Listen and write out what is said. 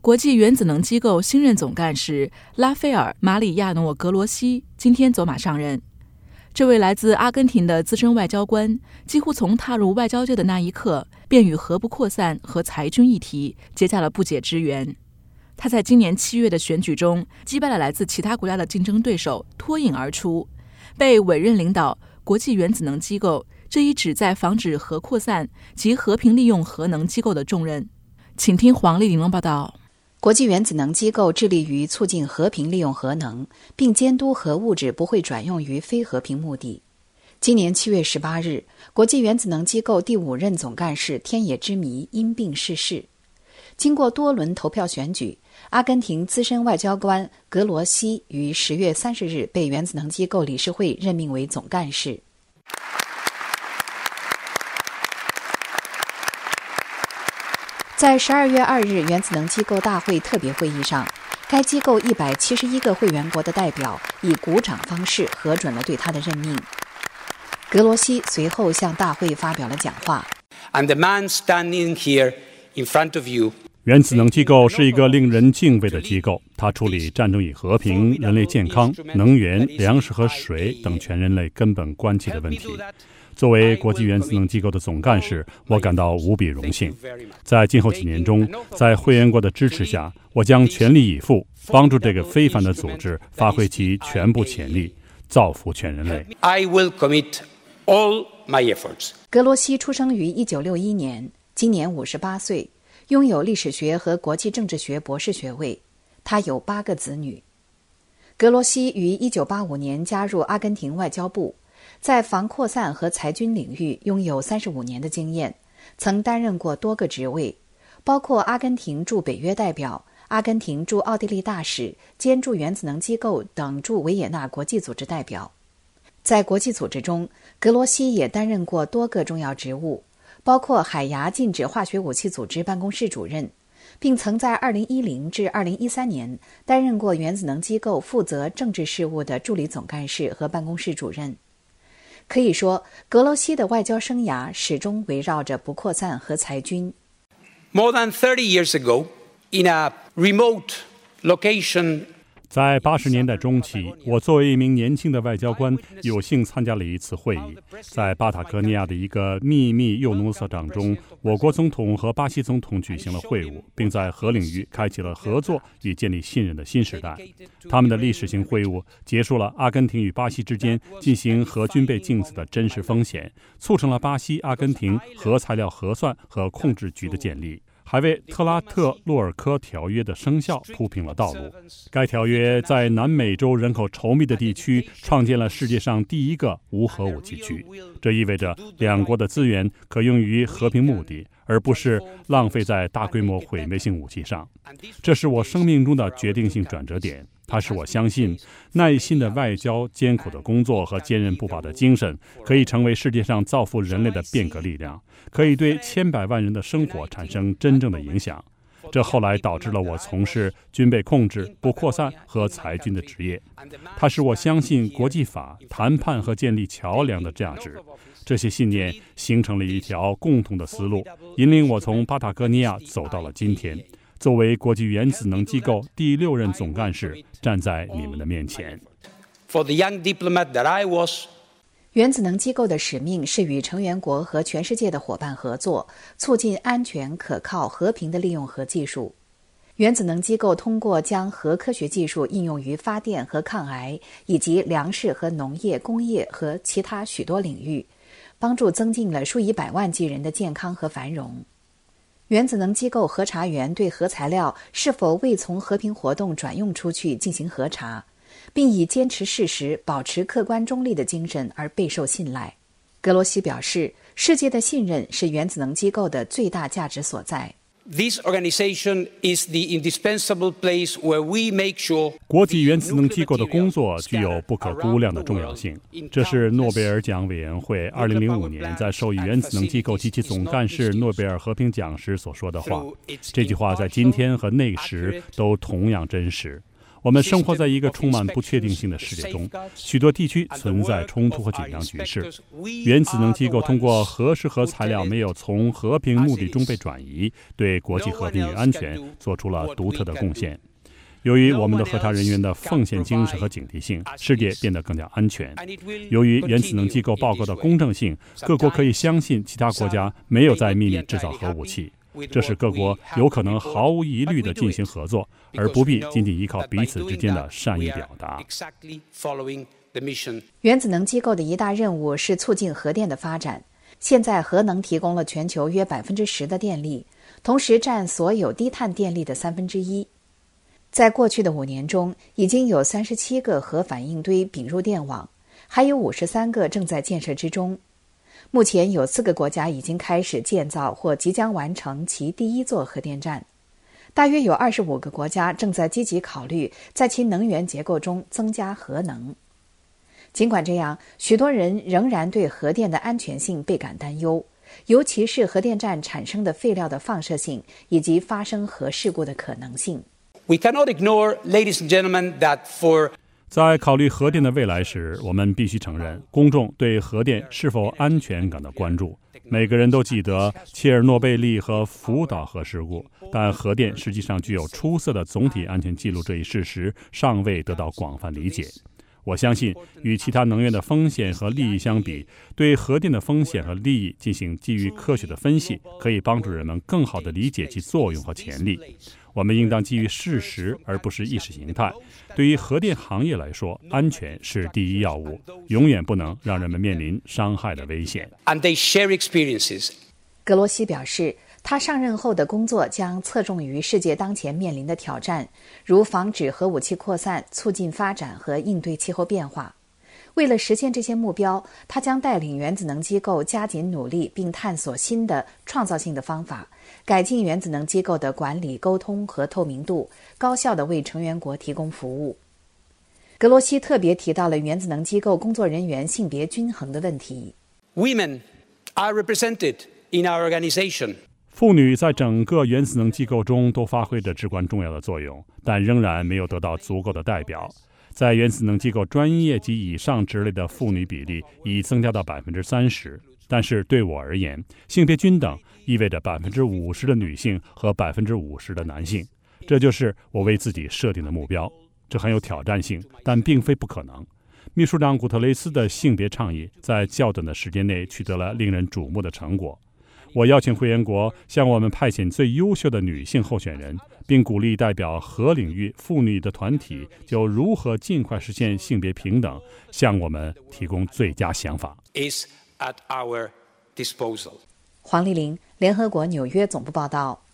国际原子能机构新任总干事拉斐尔·马里亚诺·格罗西今天走马上任。这位来自阿根廷的资深外交官，几乎从踏入外交界的那一刻，便与核不扩散和裁军议题结下了不解之缘。他在今年7月的选举中击败了来自其他国家的竞争对手，脱颖而出，被委任领导国际原子能机构这一旨在防止核扩散及和平利用核能机构的重任。请听黄丽玲的报道。 国际原子能机构致力于促进和平利用核能，并监督核物质不会转用于非和平目的。今年7月18日，国际原子能机构第5任总干事天野之弥因病逝世。经过多轮投票选举，阿根廷资深外交官格罗西于10月30日被原子能机构理事会任命为总干事。在12月2日原子能机构大会特别会议上，该机构171个会员国的代表以鼓掌方式核准了对他的任命。格罗西随后向大会发表了讲话。 I'm the man standing here in front of you. 原子能机构是一个令人敬畏的机构，它处理战争与和平、人类健康、能源、粮食和水等全人类根本关切的问题。作为国际原子能机构的总干事，我感到无比荣幸。在今后几年中，在会员国的支持下，我将全力以赴帮助这个非凡的组织发挥其全部潜力，造福全人类。 I will commit all my efforts. 格罗西出生于1961年，今年58岁，拥有历史学和国际政治学博士学位。他有8个子女。格罗西于1985年加入阿根廷外交部，在防扩散和裁军领域拥有35年的经验，曾担任过多个职位，包括阿根廷驻北约代表、阿根廷驻奥地利大使兼驻原子能机构等驻维也纳国际组织代表。在国际组织中，格罗西也担任过多个重要职务，包括海牙禁止化学武器组织办公室主任，并曾在2010至2013年担任过原子能机构负责政治事务的助理总干事和办公室主任。可以说，格罗西的外交生涯始终围绕着不扩散和裁军。 More than 30 years ago, in a remote location, 在80年代中期，我作为一名年轻的外交官，有幸参加了一次会议。在巴塔哥尼亚的一个秘密幼农社长中，我国总统和巴西总统举行了会晤，并在核领域开启了合作与建立信任的新时代。他们的历史性会晤结束了阿根廷与巴西之间进行核军备竞赛的真实风险，促成了巴西阿根廷核材料核算和控制局的建立，还为特拉特洛尔科条约的生效铺平了道路。该条约在南美洲人口稠密的地区创建了世界上第一个无核武器区，这意味着两国的资源可用于和平目的，而不是浪费在大规模毁灭性武器上。这是我生命中的决定性转折点，它使我相信耐心的外交、艰苦的工作和坚韧不拔的精神可以成为世界上造福人类的变革力量，可以对千百万人的生活产生真正的影响。这后来导致了我从事军备控制、不扩散和裁军的职业。它使我相信国际法、谈判和建立桥梁的价值。这些信念形成了一条共同的思路，引领我从巴塔哥尼亚走到了今天。作为国际原子能机构第6任总干事，站在你们的面前。 For the young diplomat that I was, 原子能机构的使命是与成员国和全世界的伙伴合作，促进安全、可靠、和平的利用核技术。原子能机构通过将核科学技术应用于发电和抗癌，以及粮食和农业、工业和其他许多领域，帮助增进了数以百万计人的健康和繁荣。原子能机构核查员对核材料是否未从和平活动转用出去进行核查，并以坚持事实、保持客观中立的精神而备受信赖。格罗西表示，世界的信任是原子能机构的最大价值所在。 this organization is the indispensable place where we make sure 国际原子能机构的工作具有不可估量的重要性。这是诺贝尔奖委员会2005年在授予原子能机构及其总干事诺贝尔和平奖时所说的话。这句话在今天和那时都同样真实。 我们生活在一个充满不确定性的世界中，许多地区存在冲突和紧张局势。原子能机构通过核适合材料没有从和平目的中被转移，对国际和平与安全做出了独特的贡献。由于我们的核查人员的奉献精神和警惕性，世界变得更加安全。由于原子能机构报告的公正性，各国可以相信其他国家没有在秘密制造核武器。这使各国有可能毫无疑虑地进行合作，而不必仅仅依靠彼此之间的善意表达。 原子能机构的一大任务是促进核电的发展。现在核能提供了全球约 10% 的电力，同时占所有低碳电力的1/3。在过去的5年中，已经有37个核反应堆并入电网，还有53个正在建设之中。目前有4个国家已经开始建造或即将完成其第1座核电站，大约有25个国家正在积极考虑在其能源结构中增加核能。尽管这样，许多人仍然对核电的安全性倍感担忧，尤其是核电站产生的废料的放射性以及发生核事故的可能性。 We cannot ignore, ladies and gentlemen, that for 在考虑核电的未来时，我们必须承认，公众对核电是否安全感到关注。每个人都记得切尔诺贝利和福岛核事故，但核电实际上具有出色的总体安全记录这一事实尚未得到广泛理解。我相信，与其他能源的风险和利益相比，对核电的风险和利益进行基于科学的分析，可以帮助人们更好地理解其作用和潜力。我们应当基于事实，而不是意识形态。对于核电行业来说，安全是第一要务，永远不能让人们面临伤害的危险。 And they share experiences. 格罗西表示，他上任后的工作将侧重于世界当前面临的挑战，如防止核武器扩散、促进发展和应对气候变化。为了实现这些目标，他将带领原子能机构加紧努力，并探索新的创造性的方法，改进原子能机构的管理、沟通和透明度，高效地为成员国提供服务。格罗西特别提到了原子能机构工作人员性别均衡的问题。 Women are represented in our organization. 妇女在整个原子能机构中都发挥着至关重要的作用，但仍然没有得到足够的代表。在原子能机构专业及以上职类的妇女比例已增加到 30%， 但是对我而言，性别均等意味着 50% 的女性和 50% 的男性，这就是我为自己设定的目标。这很有挑战性，但并非不可能。秘书长古特雷斯的性别倡议在较短的时间内取得了令人瞩目的成果。我邀请会员国向我们派遣最优秀的女性候选人，并鼓励代表核领域妇女的团体就如何尽快实现性别平等向我们提供最佳想法。 Is at our disposal. 黄丽玲，联合国纽约总部报道。